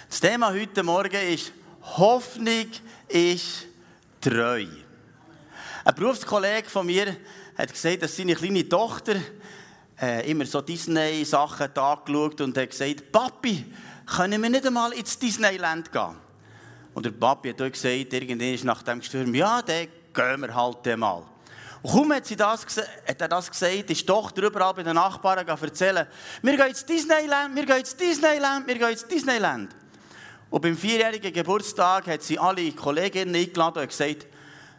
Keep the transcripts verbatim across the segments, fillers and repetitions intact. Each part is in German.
Das Thema heute Morgen ist Hoffnung ist treu. Ein Berufskollege von mir hat gesagt, dass seine kleine Tochter äh, immer so Disney-Sachen angeschaut und hat gesagt, Papi, können wir nicht einmal ins Disneyland gehen? Und der Papi hat auch gesagt, irgendwann ist nach dem gestürmt, ja, dann gehen wir halt mal. Und kaum hat, sie das, hat er das gesagt, ist die Tochter überall bei den Nachbarn erzählen, wir gehen ins Disneyland, wir gehen ins Disneyland, wir gehen ins Disneyland. Und beim vierjährigen Geburtstag hat sie alle Kolleginnen eingeladen und gesagt,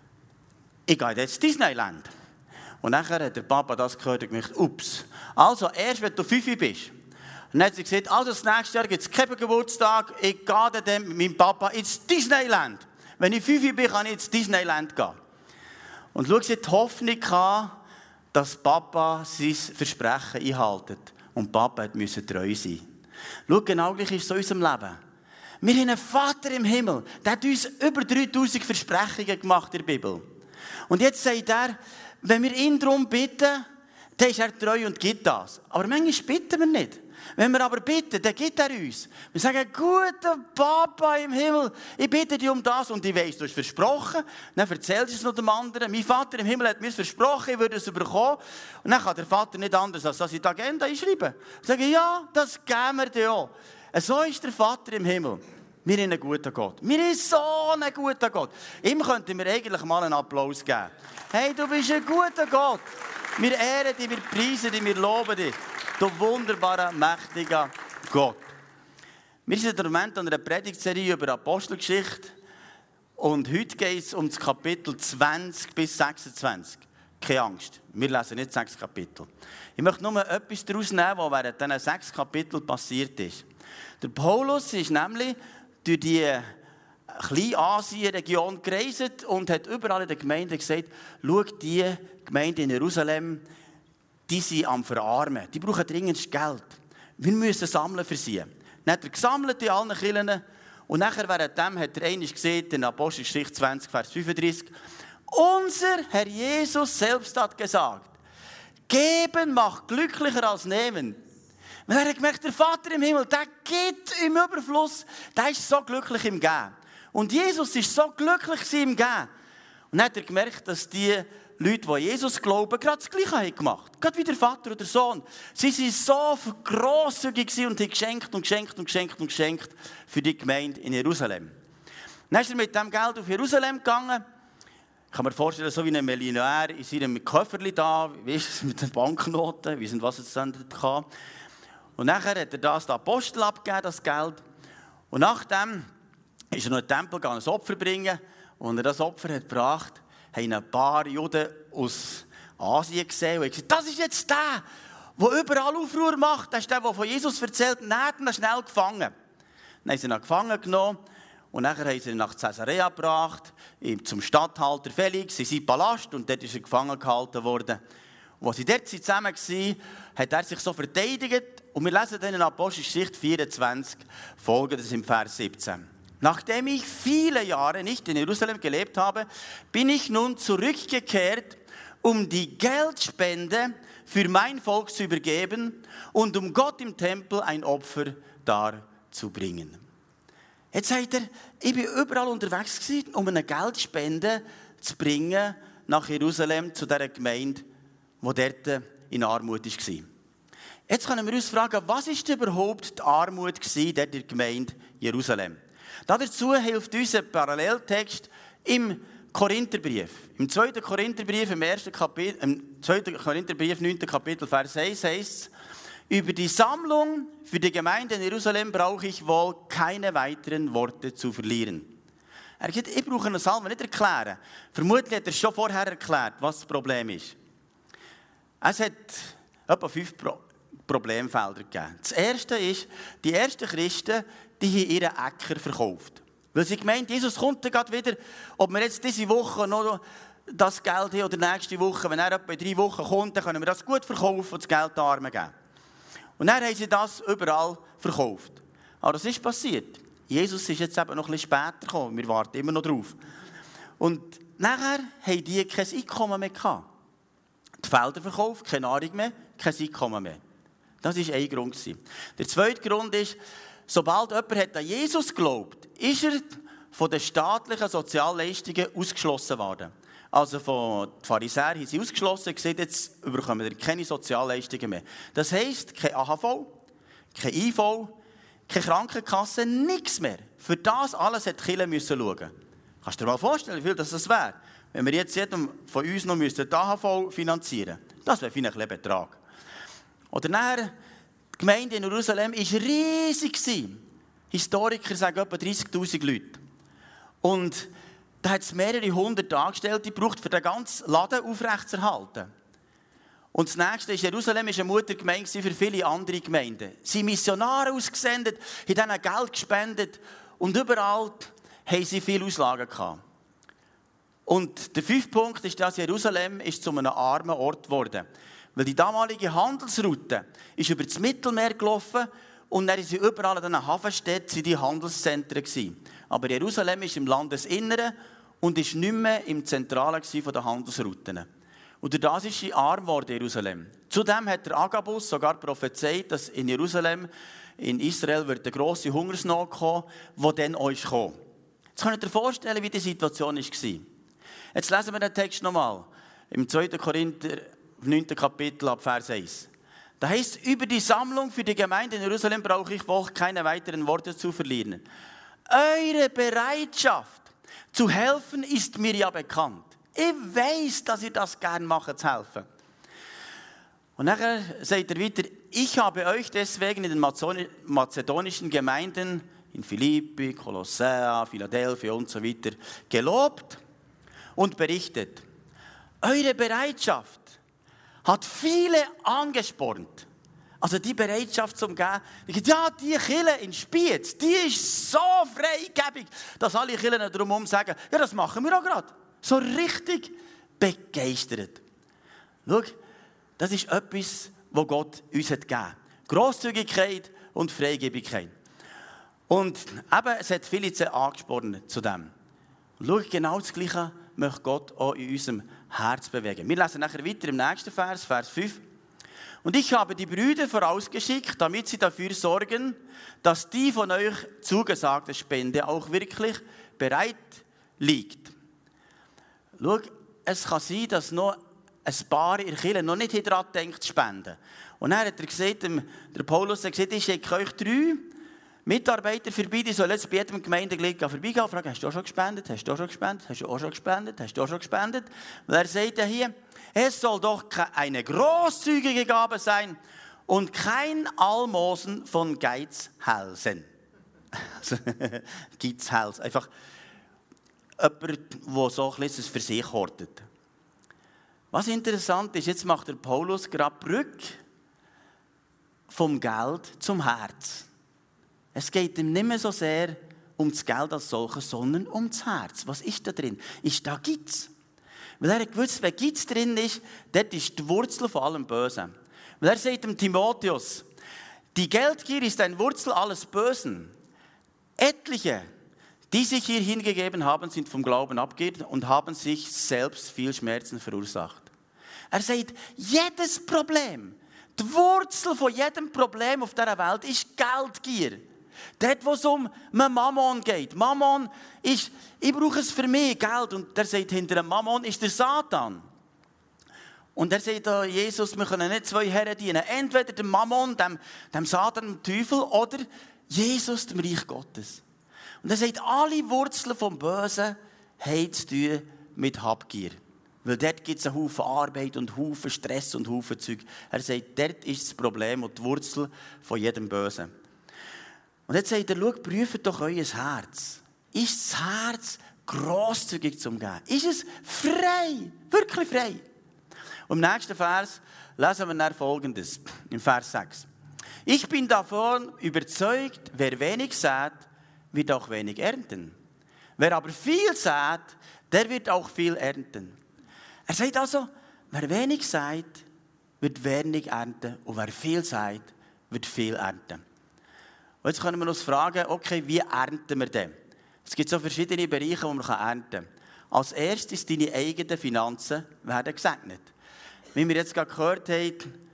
ich gehe jetzt ins Disneyland. Und nachher hat der Papa das gehört und gesagt, ups, also erst wenn du fünf bist. Und dann hat sie gesagt, also das nächste Jahr gibt es keinen Geburtstag, ich gehe dann mit meinem Papa ins Disneyland. Wenn ich fünf bin, kann ich ins Disneyland gehen. Und schau, sie hat die Hoffnung gehabt, dass Papa sein Versprechen einhält. Und Papa musste treu sein. Schau, genau gleich ist es in unserem Leben. Wir haben einen Vater im Himmel, der hat uns über dreitausend Versprechungen gemacht in der Bibel. Und jetzt sagt er, wenn wir ihn darum bitten, dann ist er treu und gibt das. Aber manchmal bitten wir nicht. Wenn wir aber bitten, dann gibt er uns. Wir sagen, guter Papa im Himmel, ich bitte dich um das. Und ich weiss, du hast versprochen. Dann erzählst du es noch dem anderen. Mein Vater im Himmel hat mir versprochen, ich würde es bekommen. Und dann kann der Vater nicht anders, als dass ich die Agenda einschreibe. Ich sage, ja, das geben wir dir auch. So ist der Vater im Himmel. Wir haben einen guten Gott. Wir haben so einen guten Gott. Ihm könnten wir eigentlich mal einen Applaus geben. Hey, du bist ein guter Gott. Wir ehren dich, wir preisen dich, wir loben dich. Du wunderbarer, mächtiger Gott. Wir sind im Moment an einer Predigtserie über Apostelgeschichte. Und heute geht es um das Kapitel zwanzig bis sechsundzwanzig. Keine Angst, wir lesen nicht sechs Kapitel. Ich möchte nur etwas daraus nehmen, was während diesen sechs Kapiteln passiert ist. Der Paulus ist nämlich durch die Kleinasien-Region gereist und hat überall in den Gemeinden gesagt, schau, die Gemeinde in Jerusalem, die sind am Verarmen. Die brauchen dringend Geld. Wir müssen sammeln für sie. Dann hat er gesammelt in allen Kirchen. Und nachher während dem hat er einmal gesehen, in Apostelgeschichte zwanzig, Vers fünfunddreißig, unser Herr Jesus selbst hat gesagt, geben macht glücklicher als nehmen. Und er hat gemerkt, der Vater im Himmel, der gibt im Überfluss, der ist so glücklich im Geben. Und Jesus ist so glücklich im Geben. Und dann hat er gemerkt, dass die Leute, die Jesus glauben, gerade das Gleiche haben gemacht. Gerade wie der Vater oder der Sohn. Sie waren so grosszügig und haben geschenkt und geschenkt und geschenkt und geschenkt für die Gemeinde in Jerusalem. Dann ist er mit diesem Geld auf Jerusalem gegangen. Ich kann mir vorstellen, so wie ein Millionär in seinem Köfferchen da, wie ist es mit den Banknoten, wie sind was es dann hatte. Und nachher hat er das den Apostel abgegeben, das Geld. Und nachdem ist er noch in den Tempel gegangen, ein Opfer bringen. Und als er das Opfer hat gebracht, haben ein paar Juden aus Asien gesehen und gesagt, das ist jetzt der, der überall Aufruhr macht. Das ist der, der von Jesus erzählt. Dann hat ihn schnell gefangen. Dann haben sie ihn gefangen genommen. Und nachher haben sie ihn nach Caesarea gebracht, zum Statthalter Felix, in seinen Palast. Und dort ist er gefangen gehalten worden. Und als sie dort zusammen waren, hat er sich so verteidigt. Und wir lesen dann in Apostelgeschichte vierundzwanzig, folgendes im Vers siebzehn. Nachdem ich viele Jahre nicht in Jerusalem gelebt habe, bin ich nun zurückgekehrt, um die Geldspende für mein Volk zu übergeben und um Gott im Tempel ein Opfer darzubringen. Jetzt sagt er, ich bin überall unterwegs gewesen, um eine Geldspende zu bringen nach Jerusalem zu dieser Gemeinde, die dort in Armut war. Jetzt können wir uns fragen, was ist überhaupt die Armut dort in der Gemeinde Jerusalem? Dazu hilft uns ein Paralleltext im Korintherbrief. Im zweiten Korintherbrief, im ersten Kapitel, im zweiten Korintherbrief, neunten Kapitel, Vers eins heißt es, über die Sammlung für die Gemeinde in Jerusalem brauche ich wohl keine weiteren Worte zu verlieren. Er sagt, ich brauche eine Salme nicht erklären. Vermutlich hat er schon vorher erklärt, was das Problem ist. Es hat etwa fünf Pro- Problemfelder gegeben. Das erste ist, die ersten Christen, die haben ihren Äcker verkauft. Weil sie gemeint, Jesus kommt dann gerade wieder, ob wir jetzt diese Woche noch das Geld haben oder nächste Woche, wenn er etwa in drei Wochen kommt, dann können wir das gut verkaufen und das Geld den Armen geben. Und dann haben sie das überall verkauft. Aber das ist passiert. Jesus ist jetzt eben noch ein bisschen später gekommen, wir warten immer noch drauf. Und nachher haben die kein Einkommen mehr gehabt. Die Felder verkauft, keine Nahrung mehr, kein Einkommen mehr. Das war ein Grund. Der zweite Grund ist, sobald jemand an Jesus glaubt, ist er von den staatlichen Sozialleistungen ausgeschlossen worden. Also von den Pharisäern haben sie ausgeschlossen, gesagt, jetzt bekommen wir keine Sozialleistungen mehr. Das heisst, kein A H V, kein I V, keine Krankenkasse, nichts mehr. Für das alles hat die Kirche müssen schauen. Kannst du dir mal vorstellen, wie viel das wäre? Wenn wir jetzt jedem von uns noch die A H V finanzieren müssten. Das wäre vielleicht ein Betrag. Oder nachher, die Gemeinde in Jerusalem war riesig. Historiker sagen etwa dreissigtausend Leute. Und da hat es mehrere hundert Angestellte gebraucht, um den ganzen Laden aufrechtzuerhalten. Und das nächste ist, Jerusalem war eine Muttergemeinde für viele andere Gemeinden. Sie haben Missionare ausgesendet, haben ihnen Geld gespendet und überall haben sie viele Auslagen gehabt. Und der fünfte Punkt ist, dass Jerusalem ist zu einem armen Ort geworden. Weil die damalige Handelsroute ist über das Mittelmeer gelaufen und dann sind überall in diesen Hafenstädten die Handelszentren gewesen. Aber Jerusalem ist im Landesinneren und ist nicht mehr im Zentralen der Handelsrouten. Und durch das ist sie arm geworden, Jerusalem. Zudem hat der Agabus sogar prophezeit, dass in Jerusalem, in Israel, wird eine grosse Hungersnot kommen, die dann auch kam. Jetzt könnt ihr euch vorstellen, wie die Situation war. Jetzt lesen wir den Text nochmal. Im zweiten Korinther, neunten Kapitel, ab Vers eins. Da heißt, über die Sammlung für die Gemeinde in Jerusalem brauche ich wohl keine weiteren Worte zu verlieren. Eure Bereitschaft zu helfen ist mir ja bekannt. Ich weiss, dass ihr das gerne macht, zu helfen. Und nachher sagt er weiter, ich habe euch deswegen in den mazedonischen Gemeinden, in Philippi, Kolossea, Philadelphia und so weiter, gelobt und berichtet. Eure Bereitschaft hat viele angespornt. Also die Bereitschaft zum Geben. Ja, die Kirche in Spiez, die ist so freigebig, dass alle Kirchen drumherum sagen, ja, das machen wir auch gerade. So richtig begeistert. Schau, das ist etwas, was Gott uns hat gegeben hat. Grosszügigkeit und Freigebigkeit. Und eben, es hat viele angespornt zu dem. Und schau, genau das Gleiche möchte Gott auch in unserem Herz bewegen. Wir lesen nachher weiter im nächsten Vers, Vers fünf. Und ich habe die Brüder vorausgeschickt, damit sie dafür sorgen, dass die von euch zugesagte Spende auch wirklich bereit liegt. Schau, es kann sein, dass noch ein paar in der Kirche noch nicht daran denkt zu spenden. Und dann hat er gesagt, der Paulus hat gesagt, ich schicke euch drei Mitarbeiter vorbei, die sollen jetzt bei jedem Gemeindeglied vorbeigehen und fragen, hast du auch schon gespendet? Hast du auch schon gespendet? Hast du auch schon gespendet? Hast du auch schon gespendet? Und er sagt ja hier, es soll doch eine grosszügige Gabe sein und kein Almosen von Geizhälsen. Also, Geizhälsen. Einfach jemand, der so ein bisschen für sich hortet. Was interessant ist, jetzt macht der Paulus gerade Brücke vom Geld zum Herz. Es geht ihm nicht mehr so sehr um das Geld als solches, sondern um das Herz. Was ist da drin? Ist da Geiz? Weil er hat gewusst, wenn Geiz drin ist, dort ist die Wurzel von allem Bösen. Weil er sagt dem Timotheus, die Geldgier ist eine Wurzel alles Bösen. Etliche, die sich hier hingegeben haben, sind vom Glauben abgeirrt und haben sich selbst viel Schmerzen verursacht. Er sagt, jedes Problem, die Wurzel von jedem Problem auf dieser Welt ist Geldgier. Dort, wo es um Mammon geht. Mammon ist, ich brauche es für mich, Geld. Und der sagt, hinter dem Mammon ist der Satan. Und er sagt, oh, Jesus, wir können nicht zwei Herren dienen. Entweder dem Mammon, dem, dem Satan, dem Teufel, oder Jesus, dem Reich Gottes. Und er sagt, alle Wurzeln vom Bösen haben zu tun mit Habgier. Weil dort gibt es einen Haufen Arbeit und einen Haufen Stress und einen Haufen Zeug. Er sagt, dort ist das Problem und die Wurzel von jedem Bösen. Und jetzt sagt er, schau, prüft doch euer Herz. Ist das Herz grosszügig zum Geben? Ist es frei? Wirklich frei? Und im nächsten Vers lesen wir dann Folgendes, im Vers sechs. Ich bin davon überzeugt, wer wenig sät, wird auch wenig ernten. Wer aber viel sät, der wird auch viel ernten. Er sagt also, wer wenig sät, wird wenig ernten. Und wer viel sät, wird viel ernten. Und jetzt können wir uns fragen, okay, wie ernten wir denn? Es gibt so verschiedene Bereiche, wo man ernten kann. Als erstes, deine eigenen Finanzen werden gesegnet. Wie wir jetzt gerade gehört haben,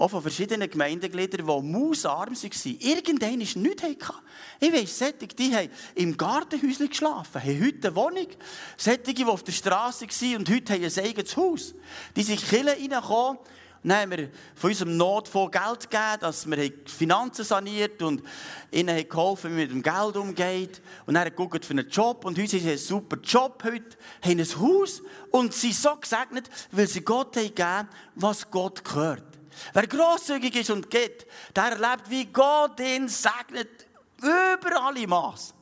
auch von verschiedenen Gemeindegliedern, die mausarm waren, irgendwann nichts hatten. Ich weiss, solche, die haben im Gartenhäuschen geschlafen, haben heute eine Wohnung. Solche, die auf der Straße waren und heute haben ein eigenes Haus. Die sind in die Kirche reingekommen. Dann haben wir von unserem Notfonds Geld gegeben, dass wir die Finanzen saniert und ihnen geholfen, wie man mit dem Geld umgeht. Und dann haben wir geguckt für einen Job. Und heute haben sie einen super Job heute, haben ein Haus und sind so gesegnet, weil sie Gott haben gegeben, was Gott gehört. Wer grosszügig ist und geht, der erlebt, wie Gott ihn segnet, über alle Maß.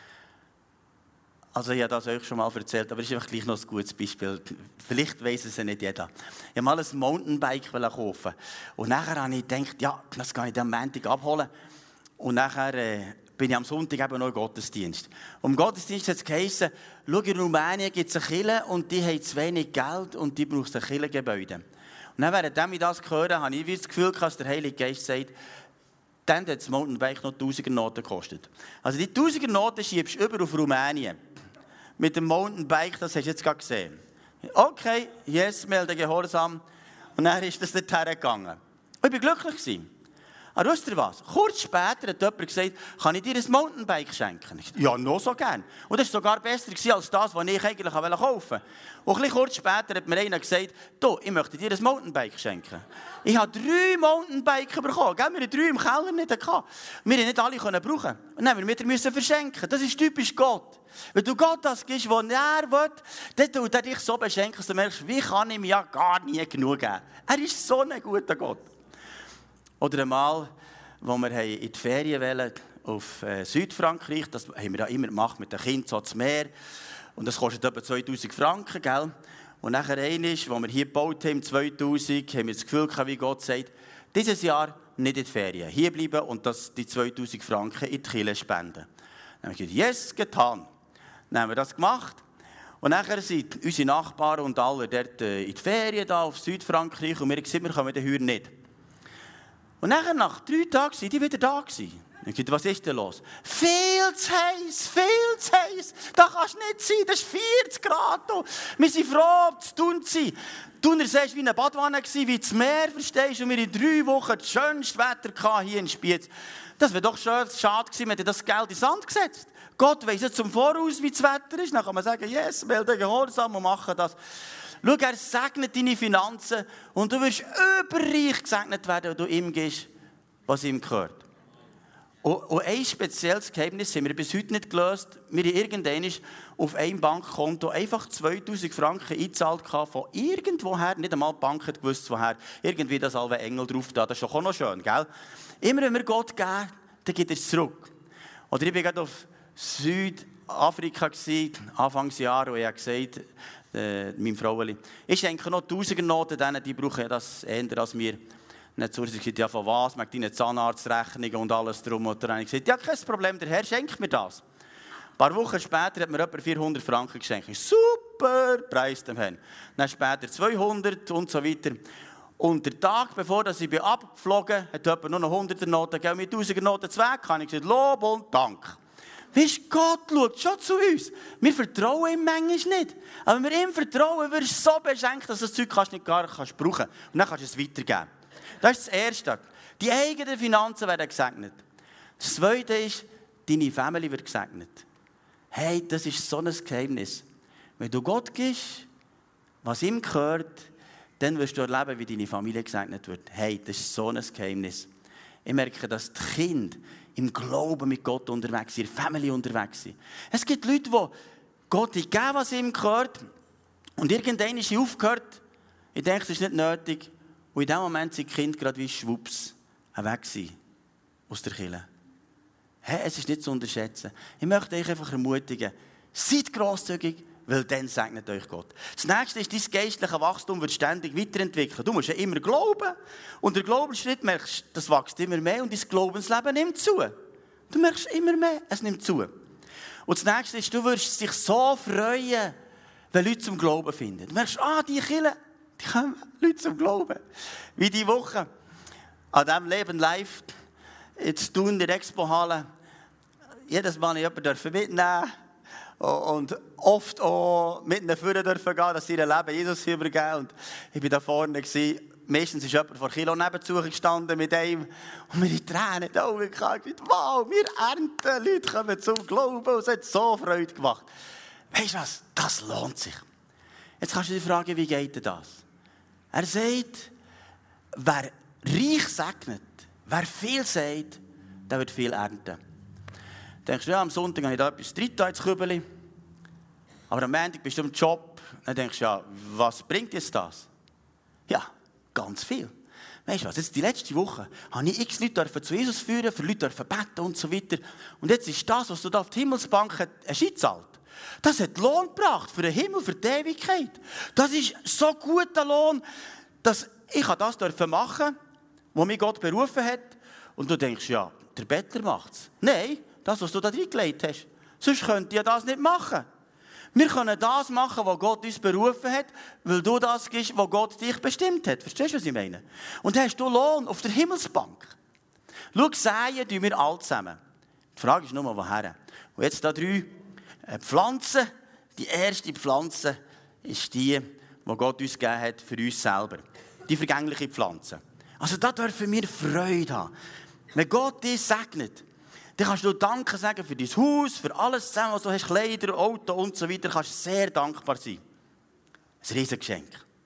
Also ich habe das euch schon mal erzählt, aber es ist einfach gleich noch ein gutes Beispiel. Vielleicht weiss es ja nicht jeder. Ich wollte mal ein Mountainbike kaufen. Und nachher habe ich gedacht, ja, das kann ich am Montag abholen. Und nachher äh, bin ich am Sonntag eben noch im Gottesdienst. Und im Gottesdienst hat es geheißen, schau, in Rumänien gibt es eine Kirche und die haben zu wenig Geld und die braucht ein Kirchengebäude. Und dann, während ich das gehört habe, habe ich das Gefühl, dass der Heilige Geist sagt, dann hat das Mountainbike noch Tausiger Noten gekostet. Also die Tausiger Noten schiebst du über auf Rumänien. Mit dem Mountainbike, das hast du jetzt gerade gesehen. Okay, yes, melde Gehorsam. Und dann ist das dorthin gegangen. Und ich war glücklich. Aber wisst ihr was? Kurz später hat jemand gesagt, kann ich dir ein Mountainbike schenken? Ich sagte, ja, noch so gern. Und das war sogar besser als das, was ich eigentlich kaufen wollte. Und ein bisschen kurz später hat mir einer gesagt, du, ich möchte dir ein Mountainbike schenken. Ich habe drei Mountainbikes bekommen. Wir hatten drei im Keller nicht. Wir konnten nicht alle brauchen. Und dann mussten wir wieder verschenken. Das ist typisch Gott. Wenn du Gott das gibst, was er will, dann tut er dich so beschenken, dass du merkst, wie kann ich mir ja gar nie genug geben. Er ist so ein guter Gott. Oder einmal, wo wir in die Ferien wollen, auf Südfrankreich, das haben wir ja immer gemacht mit den Kindern so zum Meer. Und das kostet etwa zweitausend Franken, gell? Und nachher einmal, als wir hier gebaut haben, zweitausend, haben wir das Gefühl gehabt, wie Gott sagt, dieses Jahr nicht in die Ferien, hier bleiben und das, die zweitausend Franken in die Kirche spenden. Dann haben wir gesagt, yes, getan. Dann haben wir das gemacht. Und nachher sind unsere Nachbarn und alle dort in die Ferien da auf Südfrankreich und wir haben gesagt, wir kommen heuer nicht. Und nachher, nach drei Tagen, waren die wieder da. Ich sagte, was ist denn los? Viel zu heiß, viel zu heiß. Das kannst du nicht sein, das ist vierzig Grad. Wir sind froh, zu tun zu sein. Thuner See war wie eine Badwanne, wie das Meer, verstehst du? Und wir in drei Wochen das schönste Wetter hier in Spiez. Das wäre doch schön, schade gewesen, wenn er das Geld in den Sand gesetzt. Gott weiss jetzt zum Voraus, wie das Wetter ist. Dann kann man sagen, yes, melde Gehorsam und machen das. Schau, er segnet deine Finanzen und du wirst überreich gesegnet werden, wenn du ihm gibst, was ihm gehört. Und, und ein spezielles Geheimnis haben wir bis heute nicht gelöst. Wir haben irgendwann auf einem Bankkonto einfach zweitausend Franken eingezahlt von irgendwoher. Nicht einmal die Bank hat gewusst, woher. Irgendwie das alle Engel drauf da. Das ist doch auch noch schön, gell? Immer wenn wir Gott geben, dann gibt er es zurück. Oder ich war gerade auf Südafrika, Anfangsjahr, und ich habe gesagt, äh, meinem Fraueli, ich schenke noch Tausiger-Noten denen, die brauchen das eher als wir. Nicht so, sie gesagt, ja, von was, mit deinen Zahnarztrechnungen und alles drum. Und dann habe ich gesagt, ja, kein Problem, der Herr schenkt mir das. Ein paar Wochen später hat mir etwa vierhundert Franken geschenkt. Super, Preis dem Herrn. Dann später zweihundert und so weiter. Und der Tag, bevor ich bin abgeflogen bin, hat jemand nur noch hunderter Noten gegeben, mir tausiger Noten zu weg. Habe ich gesagt, Lob und Dank. Weißt du, Gott schaut schon zu uns. Wir vertrauen ihm manchmal nicht. Aber wenn wir ihm vertrauen, wirst du so beschenkt, dass du das Zeug kannst nicht gar nicht kannst brauchen kannst. Und dann kannst du es weitergeben. Das ist das Erste. Die eigenen Finanzen werden gesegnet. Das Zweite ist, deine Familie wird gesegnet. Hey, das ist so ein Geheimnis. Wenn du Gott gibst, was ihm gehört, dann wirst du erleben, wie deine Familie gesegnet wird. Hey, das ist so ein Geheimnis. Ich merke, dass die Kinder im Glauben mit Gott unterwegs sind, in der Familie unterwegs sind. Es gibt Leute, die Gott geben, was ihm gehört, und irgendwann ist sie aufgehört. Ich denke, das ist nicht nötig. Und in dem Moment sind die Kinder gerade wie Schwupps weg aus der Kirche. Hey, es ist nicht zu unterschätzen. Ich möchte euch einfach ermutigen, seid grosszügig, weil dann segnet euch Gott. Das Nächste ist, dein geistliches Wachstum wird ständig weiterentwickeln. Du musst ja immer glauben. Und der Glaubensschritt, merkst, das wächst immer mehr und dein Glaubensleben nimmt zu. Du merkst immer mehr, es nimmt zu. Und das Nächste ist, du wirst dich so freuen, wenn Leute zum Glauben finden. Du merkst, ah, die Kirche, die kommen Leute zum Glauben. Wie diese Woche an diesem Leben live, jetzt tun in der Expo-Halle, jedes Mal jemanden mitnehmen und oft auch mit ihnen führen dürfen gehen, dass sie ihr Leben Jesus übergeben. Und ich war da vorne, meistens ist jemand vor Kilo nebenzu gestanden mit einem und mir in Tränen in die Augen gesagt, wow, wir ernten, Leute kommen zum Glauben und es hat so Freude gemacht. Weisst du was? Das lohnt sich. Jetzt kannst du dich fragen, wie geht denn das? Er sagt, wer reich segnet, wer viel sagt, der wird viel ernten. Denkst du, ja, am Sonntag habe ich da etwas drin ins Kübeli, aber am Montag bist du im Job, dann denkst du, ja, was bringt jetzt das? Ja, ganz viel. Weißt du was, jetzt die letzte Woche habe ich x Leute zu Jesus führen, für Leute beten und so weiter. Und jetzt ist das, was du da auf die Himmelsbank hast eingezahlt. Das hat Lohn gebracht für den Himmel, für die Ewigkeit. Das ist so guter Lohn, dass ich das machen durfte, was mich Gott berufen hat. Und du denkst, ja, der Bettler macht es. Nein, das, was du da reingelegt hast. Sonst könnte ich das nicht machen. Wir können das machen, was Gott uns berufen hat, weil du das gibst, was Gott dich bestimmt hat. Verstehst du, was ich meine? Und dann hast du Lohn auf der Himmelsbank. Schau, säen tun wir alle zusammen. Die Frage ist nur, woher? Und jetzt da drei Pflanzen. Die erste Pflanze ist die, die Gott uns gegeben hat für uns selber. Die vergängliche Pflanze. Also da dürfen wir Freude haben. Wenn Gott dich segnet, dann kannst du Danke sagen für dein Haus, für alles zusammen, was du hast, Kleider, Auto und so weiter. Du kannst sehr dankbar sein. Ein Riesengeschenk.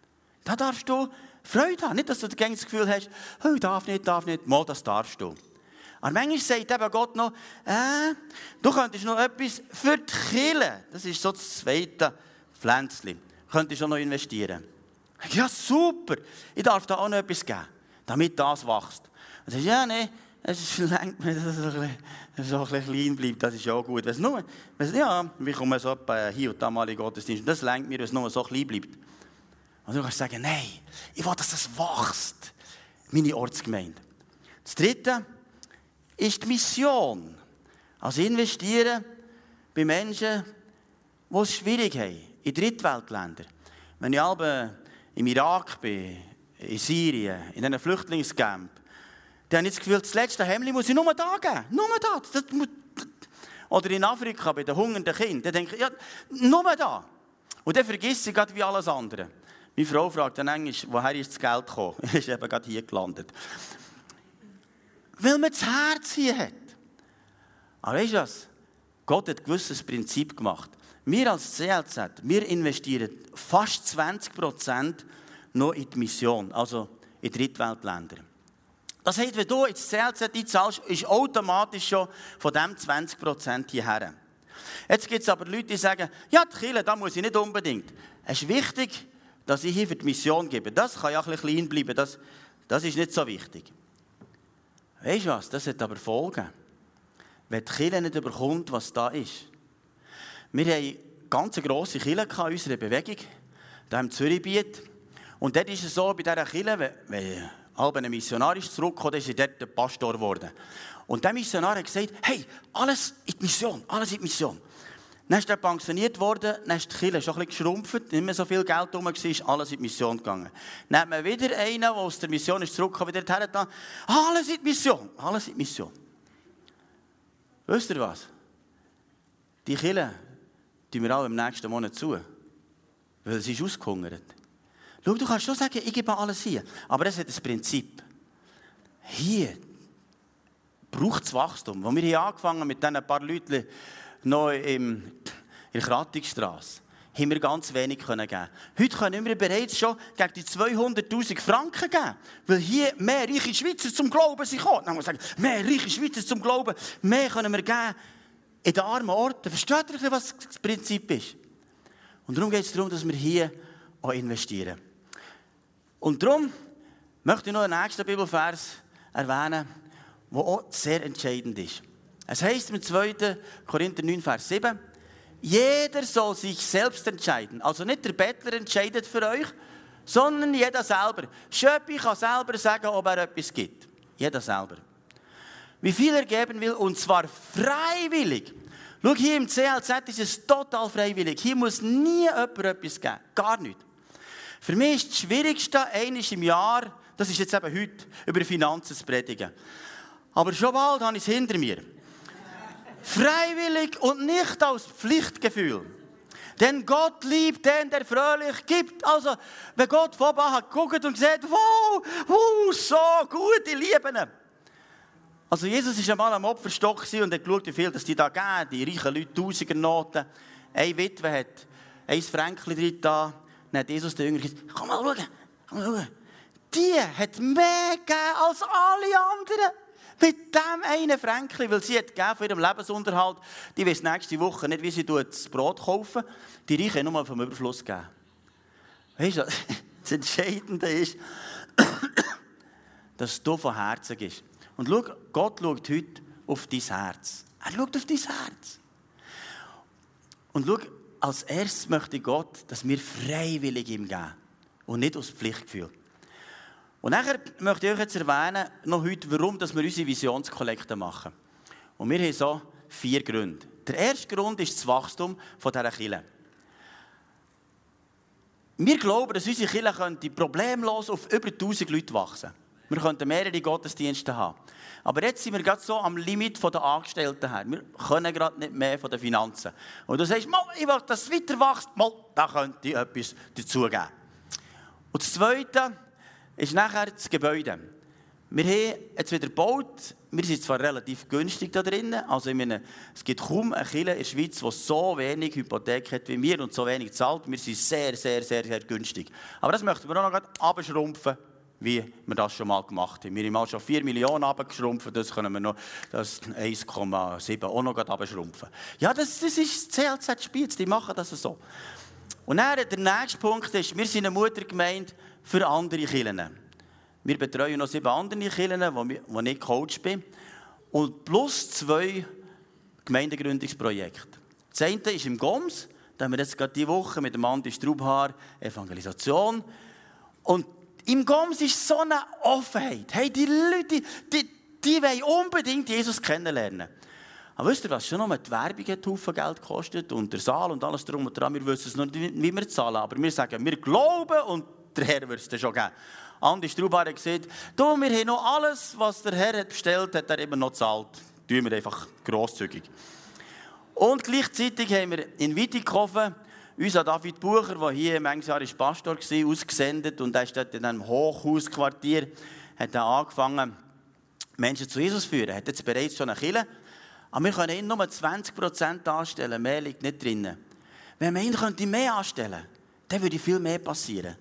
Da darfst du Freude haben. Nicht, dass du das Gefühl hast, oh, darf nicht, darf nicht. Mal, das darfst du. Aber manchmal sagt eben Gott noch, äh, du könntest noch etwas für die Kirche. Das ist so das zweite Pflänzchen. Könntest du noch investieren. Ja, super. Ich darf da auch noch etwas geben, damit das wächst. Und sagst, ja, nein, es ist lenkt mir, dass es so ein bisschen, so ein bisschen klein bleibt. Das ist ja auch gut. Wenn es nur, wenn es, ja, wir kommen so hier und da mal in Gottesdienst. Das lenkt mir, wenn es nur so klein bleibt. Und du kannst sagen, nein, ich will, dass das wächst. Meine Ortsgemeinde. Das dritte ist die Mission. Also investieren bei Menschen, die es schwierig haben, in Drittweltländern. Wenn ich aber im Irak bin, in Syrien, in einem Flüchtlingscamp, dann habe ich das Gefühl, das letzte Hemdli muss ich nur da geben. Nur da. Das, das, oder in Afrika bei den hungernden Kindern. Dann denke ich, ja, nur da. Und dann vergesse ich gerade wie alles andere. Meine Frau fragt dann Englisch, woher ist das Geld gekommen? Ist eben gerade hier gelandet. Weil man das Herz hier hat. Aber weißt du was? Gott hat ein gewisses Prinzip gemacht. Wir als C L Z, wir investieren fast zwanzig Prozent noch in die Mission, also in Drittweltländer. Das heißt, wenn du ins C L Z einzahlst, ist automatisch schon von diesem zwanzig Prozent hierher. Jetzt gibt es aber Leute, die sagen, ja, die Kirche, da muss ich nicht unbedingt. Es ist wichtig, dass ich hier für die Mission gebe. Das kann ja ein bisschen klein bleiben, das, das ist nicht so wichtig. Weißt du was, das hat aber Folgen. Wenn die Kirche nicht überkommt, was da ist. Wir haben eine ganz grosse Kirche in unserer Bewegung, hier im Zürichbiet. Und dort ist es so, bei dieser Kirche, wenn, wenn ein Missionar ist zurückgekommen, ist er dort der Pastor geworden. Und der Missionar hat gesagt, hey, alles in die Mission, alles in die Mission. Dann ist er pensioniert worden, dann ist die Kirche schon ein bisschen geschrumpft, nicht mehr so viel Geld rum war, ist alles in die Mission gegangen. Dann hat man wieder einen, der aus der Mission ist zurückgekommen, wieder hergetan, alles in die Mission, alles in die Mission. Wisst ihr was? Die Kirche tun wir alle im nächsten Monat zu, weil sie ist ausgehungert. Schau, du kannst schon sagen, ich gebe alles hier, aber es hat ein Prinzip. Hier braucht es Wachstum. Als wir hier angefangen mit diesen paar Leuten noch im, in der Kratigstrasse, haben wir ganz wenig geben können. Heute können wir bereits schon gegen die zweihunderttausend Franken geben, weil hier mehr reiche Schweizer zum Glauben sind gekommen. Dann muss man sagen, mehr reiche Schweizer zum Glauben, mehr können wir geben in den armen Orten. Versteht ihr, was das Prinzip ist? Und darum geht es darum, dass wir hier auch investieren. Und darum möchte ich noch den nächsten Bibelvers erwähnen, der auch sehr entscheidend ist. Es heisst im zweiten Korinther neun, Vers sieben, jeder soll sich selbst entscheiden. Also nicht der Bettler entscheidet für euch, sondern jeder selber. Schöppi kann selber sagen, ob er etwas gibt. Jeder selber. Wie viel er geben will, und zwar freiwillig. Schau, hier im C L Z ist es total freiwillig. Hier muss nie jemand etwas geben. Gar nichts. Für mich ist das Schwierigste, einmal im Jahr, das ist jetzt eben heute, über Finanzen zu predigen. Aber schon bald habe ich es hinter mir. Freiwillig und nicht als Pflichtgefühl. Denn Gott liebt den, der fröhlich gibt. Also, wenn Gott von oben hat geguckt und gesagt, wow, wow, so gut, ich liebe ihn. Also Jesus war einmal am Opferstock und hat geschaut, wie viel das die da geben. Die reichen Leute, Tausiger-Noten. Eine Witwe hat ein Fränkchen drin da. Dann hat Jesus den Jünger gesagt, komm mal schauen, komm mal schauen. Die hat mehr gegeben als alle anderen. Mit dem einen Fränkchen, weil sie hat gegeben für ihren Lebensunterhalt. Die weiss nächste Woche nicht, wie sie das Brot kaufen. Die Reichen haben nur mal vom Überfluss gegeben. Weißt du, das Entscheidende ist, dass du von Herzen bist. Und schau, Gott schaut heute auf dein Herz. Er schaut auf dein Herz. Und schau, als erstes möchte Gott, dass wir freiwillig ihm geben. Und nicht aus Pflichtgefühl. Und nachher möchte ich euch jetzt erwähnen, noch heute, warum wir unsere Visionskollekte machen. Und wir haben so vier Gründe. Der erste Grund ist das Wachstum dieser Kirche. Wir glauben, dass unsere Kirche könnte problemlos auf über tausend Leute wachsen. Wir könnten mehrere Gottesdienste haben. Aber jetzt sind wir gerade so am Limit der Angestellten her. Wir können gerade nicht mehr von den Finanzen. Und du sagst, mal, ich will, dass es weiter wächst, mal, da könnte ich etwas dazugeben. Und das Zweite ist nachher das Gebäude. Wir haben jetzt wieder gebaut. Wir sind zwar relativ günstig da drinnen. Also ich meine, es gibt kaum eine Kirche in der Schweiz, die so wenig Hypothek hat wie wir und so wenig zahlt. Wir sind sehr, sehr, sehr, sehr günstig. Aber das möchten wir auch noch abschrumpfen, wie wir das schon mal gemacht haben. Wir haben mal schon vier Millionen abgeschrumpft, das können wir noch, das eins Komma sieben auch noch abschrumpfen. Ja, das, das ist das C L Z Spiez, die machen das so. Und dann, der nächste Punkt ist, wir sind eine Muttergemeinde für andere Kirchen. Wir betreuen noch sieben andere Kirchen, wo, wo ich Coach bin. Und plus zwei Gemeindegründungsprojekte. Das eine ist im Goms, da haben wir jetzt gerade diese Woche mit dem Andi Straubhaar Evangelisation. Und im Goms ist so eine Offenheit. Hey, die Leute, die, die wollen unbedingt Jesus kennenlernen. Aber wisst ihr was? Schon noch die Werbung hat Haufen Geld gekostet und der Saal und alles drum und dran. Wir wissen es noch nicht, wie wir zahlen. Aber wir sagen, wir glauben und der Herr wird es dann schon geben. Andi Straubhaar hat gesagt, du, wir haben noch alles, was der Herr hat bestellt, hat er immer noch gezahlt. Tun wir einfach grosszügig. Und gleichzeitig haben wir in Wittikofen unser David Bucher, der hier manches Jahr Pastor war, ausgesendet und er ist dort in einem Hochhausquartier, hat er angefangen, Menschen zu Jesus zu führen. Er hat jetzt bereits schon eine Kirche, aber wir können ihn nur zwanzig Prozent anstellen, mehr liegt nicht drin. Wenn man ihn könnte mehr anstellen könnte, dann würde viel mehr passieren.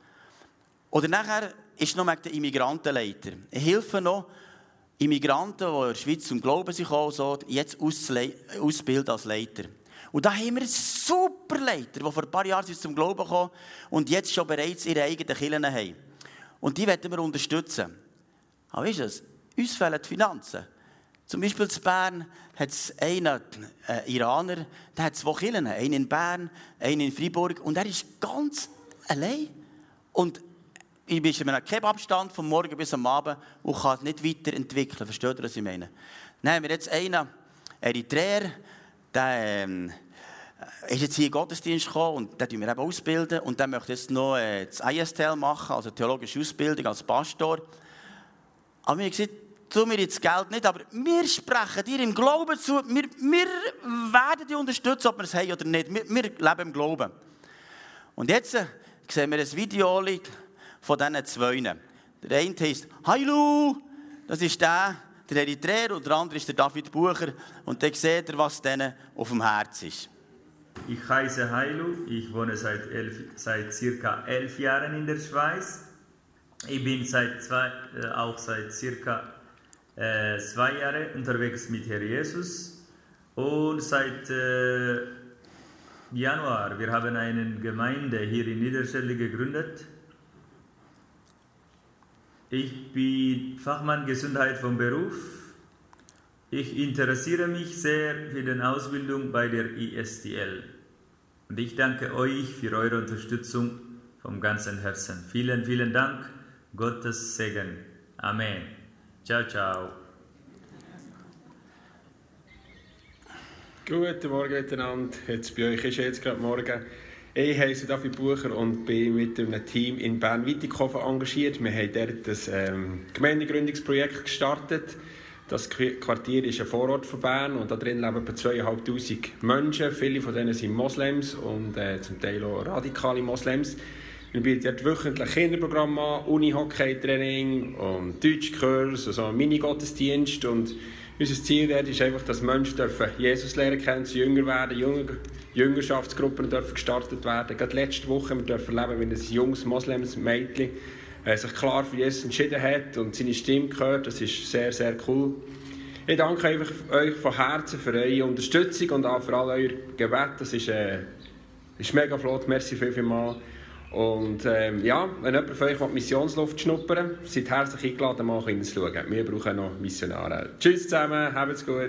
Oder nachher ist noch der Immigrantenleiter. Ich helfe noch Immigranten, die in der Schweiz zum Glauben sind, so, jetzt ausbilden als Leiter. Und da haben wir einen super Leiter, die vor ein paar Jahren zum Glauben kamen und jetzt schon bereits ihre eigenen Kirchen haben. Und die wollen wir unterstützen. Aber weißt du was? Uns fehlen die Finanzen. Zum Beispiel in Bern hat es einen äh, Iraner, der hat zwei Kirchen. Einen in Bern, einen in Freiburg. Und er ist ganz allein. Und ich bin in einem Kebabstand vom Morgen bis am Abend und kann es nicht weiterentwickeln. Versteht ihr, was ich meine? Dann haben wir jetzt einen Eritreer, der ähm, ist jetzt hier in den Gottesdienst gekommen und den wir eben ausbilden. Und der möchte jetzt noch äh, das I S T L machen, also theologische Ausbildung als Pastor. Aber wir haben gesagt, tu mir jetzt Geld nicht, aber wir sprechen dir im Glauben zu. Wir, wir werden dich unterstützen, ob wir es haben oder nicht. Wir, wir leben im Glauben. Und jetzt äh, sehen wir ein Video von diesen zwei. Der eine heisst Hailu, das ist der, der Eritreer, und der andere ist der David Bucher. Und dann seht ihr, was denen auf dem Herz ist. Ich heiße Hailu, ich wohne seit, elf, seit circa elf Jahren in der Schweiz. Ich bin seit zwei, äh, auch seit circa äh, zwei Jahren unterwegs mit Herr Jesus. Und seit äh, Januar, wir haben eine Gemeinde hier in Niederschelde gegründet. Ich bin Fachmann Gesundheit vom Beruf. Ich interessiere mich sehr für die Ausbildung bei der I S T L. Und ich danke euch für eure Unterstützung vom ganzen Herzen. Vielen, vielen Dank. Gottes Segen. Amen. Ciao, ciao. Guten Morgen miteinander. Jetzt bei euch ist jetzt gerade Morgen. Ich heiße David Bucher und bin mit einem Team in Bern-Wittikofen engagiert. Wir haben dort das ähm, Gemeindegründungsprojekt gestartet. Das Quartier ist ein Vorort von Bern und da drin leben etwa zweitausendfünfhundert Menschen. Viele von denen sind Moslems und äh, zum Teil auch radikale Moslems. Wir bieten dort wöchentlich Kinderprogramme an, Uni-Hockey-Training und Deutschkurs, also einen Mini-Gottesdienst. Und unser Ziel dort ist einfach, dass Menschen dürfen Jesus lernen kennen, zu jünger werden, Jünger, Jüngerschaftsgruppen dürfen gestartet werden. Gerade letzte Woche wir dürfen erleben, wie ein junges Moslems-Mädchen äh, sich klar für Jesus entschieden hat und seine Stimme gehört. Das ist sehr, sehr cool. Ich danke einfach euch von Herzen für eure Unterstützung und auch für all euer Gebet. Das ist, äh, ist mega flott. Merci viel, viel mal. Und ähm, ja, wenn jemand von euch die Missionsluft schnuppern, seid herzlich eingeladen, mal hineinzuschauen. Wir brauchen noch Missionare. Tschüss zusammen, habt's gut.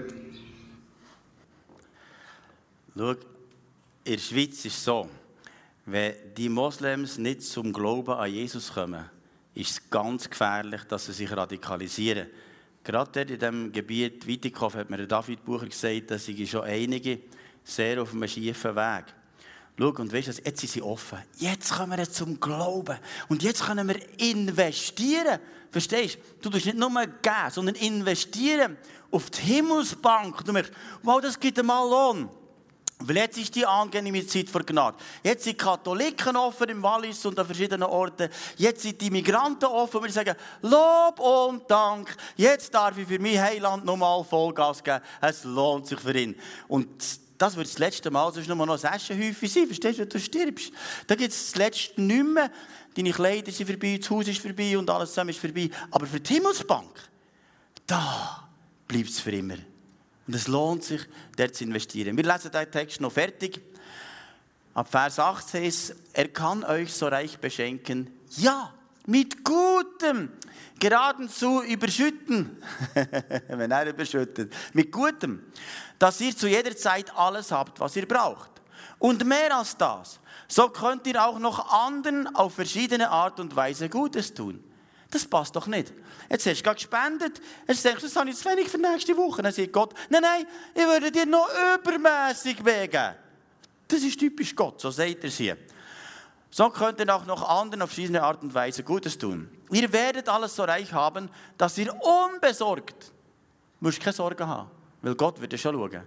Schau, in der Schweiz ist es so, wenn die Moslems nicht zum Glauben an Jesus kommen, ist es ganz gefährlich, dass sie sich radikalisieren. Gerade dort in diesem Gebiet Wittikhof hat mir David Bucher gesagt, dass sie schon einige sehr auf einem schiefen Weg. Schau, und weißt du, jetzt sind sie offen. Jetzt kommen wir zum Glauben. Und jetzt können wir investieren. Verstehst du? Du tust nicht nur geben, sondern investieren auf die Himmelsbank. Du merkst, wow, das gibt einmal Lohn. Weil jetzt ist die angenehme Zeit vor Gnade. Jetzt sind die Katholiken offen im Wallis und an verschiedenen Orten. Jetzt sind die Migranten offen und wir sagen, Lob und Dank. Jetzt darf ich für mein Heiland nochmal Vollgas geben. Es lohnt sich für ihn. Und das wird das letzte Mal, sonst nur noch ein Aschenhäufchen sein. Verstehst du, wenn du stirbst? Da gibt es das letzte nicht mehr. Deine Kleider sind vorbei, das Haus ist vorbei und alles zusammen ist vorbei. Aber für die Himmelsbank, da bleibt es für immer. Und es lohnt sich, dort zu investieren. Wir lesen den Text noch fertig. Ab Vers achtzehn ist, er kann euch so reich beschenken. Ja, mit Gutem, geradezu überschütten. Wenn er überschüttet. Mit Gutem. Dass ihr zu jeder Zeit alles habt, was ihr braucht. Und mehr als das. So könnt ihr auch noch anderen auf verschiedene Art und Weise Gutes tun. Das passt doch nicht. Jetzt hast du gerade gespendet, jetzt denkst du, das habe ich zu wenig für nächste Woche. Dann sagt Gott, nein, nein, ich würde dir noch übermässig wegen. Das ist typisch Gott, so sagt er es hier. So könnt ihr auch noch anderen auf verschiedene Art und Weise Gutes tun. Ihr werdet alles so reich haben, dass ihr unbesorgt, musst keine Sorgen haben, weil Gott wird ja schon schauen,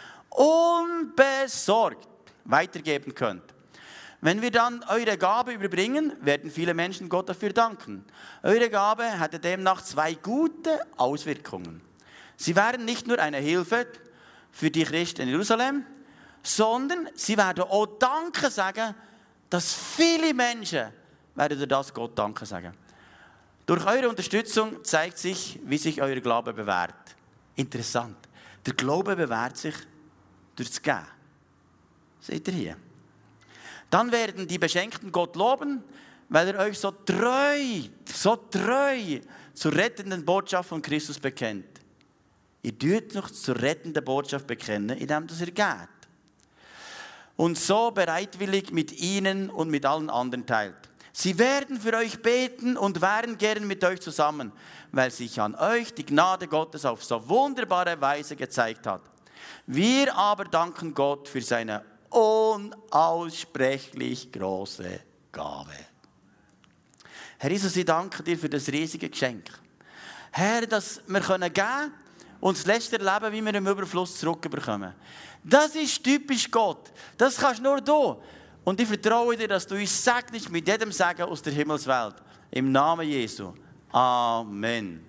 unbesorgt weitergeben könnt. Wenn wir dann eure Gabe überbringen, werden viele Menschen Gott dafür danken. Eure Gabe hätte demnach zwei gute Auswirkungen. Sie wären nicht nur eine Hilfe für die Christen in Jerusalem, sondern sie werden auch Danke sagen, dass viele Menschen werden durch das Gott Danke sagen. Durch eure Unterstützung zeigt sich, wie sich euer Glaube bewährt. Interessant. Der Glaube bewährt sich durch das Geben. Seht ihr hier? Dann werden die Beschenkten Gott loben, weil er euch so treu, so treu zur rettenden Botschaft von Christus bekennt. Ihr tut noch zur rettenden Botschaft bekennen, indem ihr geht. Und so bereitwillig mit ihnen und mit allen anderen teilt. Sie werden für euch beten und wären gern mit euch zusammen, weil sich an euch die Gnade Gottes auf so wunderbare Weise gezeigt hat. Wir aber danken Gott für seine unaussprechlich große Gabe. Herr Jesus, ich danke dir für das riesige Geschenk. Herr, dass wir geben können und das letzte erleben, wie wir im Überfluss zurückbekommen. Das ist typisch Gott. Das kannst nur du. Und ich vertraue dir, dass du uns segnest mit jedem Segen aus der Himmelswelt. Im Namen Jesu. Amen.